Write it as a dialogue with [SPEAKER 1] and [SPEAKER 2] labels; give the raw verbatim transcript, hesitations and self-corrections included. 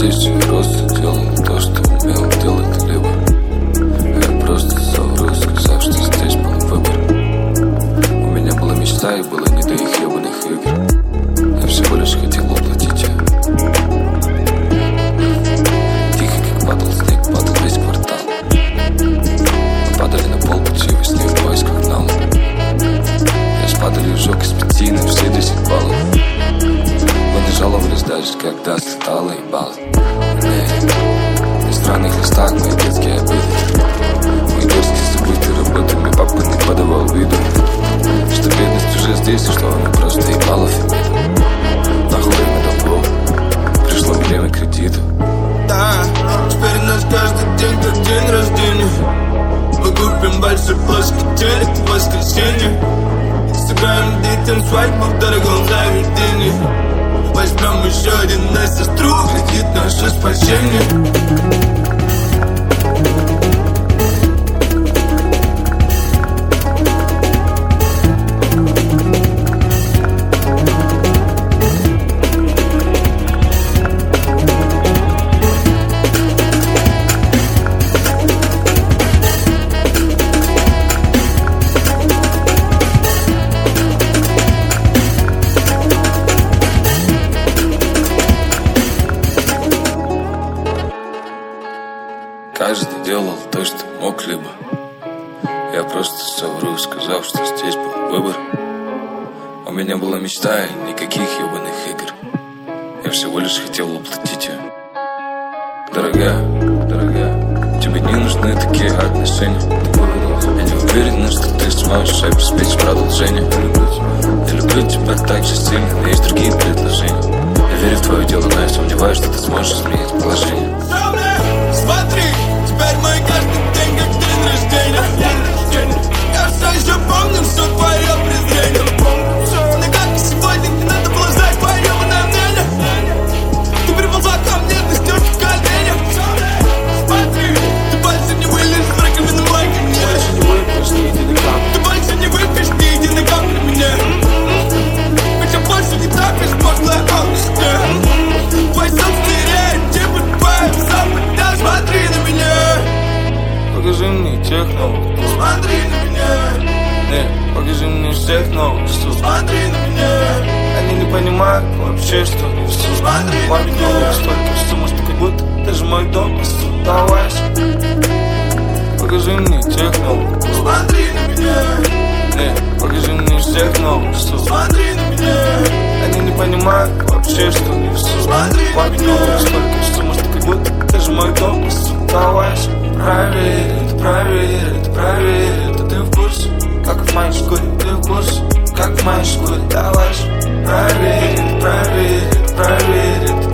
[SPEAKER 1] здесь я просто делал то, что умел делать либо. Я просто совру, сказав, что здесь был выбор. У меня была мечта и было не до их ебаных игр. Я всего лишь хотел уплатить ее. Тихо, как падал снег, падал весь квартал. Мы падали на пол пути во сне в поисках нала. Я спадали ужок из пяти на все десять баллов. Мы не жаловались даже, когда слетало ебало. На странных листах мои детские обиды. Мои дерзкие забытые работы мне папа не подавал виду. Что бедность уже здесь, и что она просто ебала фемиду. Нахуй время долгов, пришло время кредитов.
[SPEAKER 2] Да, теперь у нас каждый день как день рождения. Мы купим большой плошки денег в воскресенье. Сыграем детям свадьбу в дорогом заведении. Возьмем еще один на сестру, кредит наше спасение.
[SPEAKER 1] Каждый делал то, что мог, либо я просто совру, сказав, что здесь был выбор. У меня была мечта и никаких ебаных игр. Я всего лишь хотел уплатить ее. Дорогая, дорогая, тебе не нужны такие отношения. Я не уверен, что ты сможешь обеспечить продолжение. Я люблю тебя так же сильно, но есть другие предложения. Я верю в твое дело, но я сомневаюсь, что ты сможешь изменить положение.
[SPEAKER 2] Смотри, теперь мой каждый день как день рождения. Я все еще помню все твое презрение. Но как сегодня не надо было знать твое мнение. Ты приползла ко мне, ты ждешь в коленях. Смотри, ты больше не вылезешь в раковину мой ко мне. Ты больше не выпьешь ни единой капли мне. Хотя больше не трапишь пошлое объяснение. Твой собственный стереотипы, твои западня. Смотри на меня.
[SPEAKER 1] Покажи мне тех новых.
[SPEAKER 2] Смотри на меня.
[SPEAKER 1] Не, покажи мне всех новых.
[SPEAKER 2] Смотри на меня.
[SPEAKER 1] Они не понимают вообще, что не все.
[SPEAKER 2] Смотри на меня.
[SPEAKER 1] Столько сумм, что как будто даже мой дом остался. Покажи мне тех новых.
[SPEAKER 2] Смотри на меня.
[SPEAKER 1] Не, покажи мне всех новых.
[SPEAKER 2] Смотри на меня.
[SPEAKER 1] Они не понимают вообще, что не все.
[SPEAKER 2] Смотри на меня.
[SPEAKER 1] Столько сумм, что как будто даже мой дом остался. Проверь, это проверь, это проверь, это ты в курсе. Как в моей шкуре, ты в курсе. Как в моей шкуре, давай же. Проверь, это проверь, это проверь,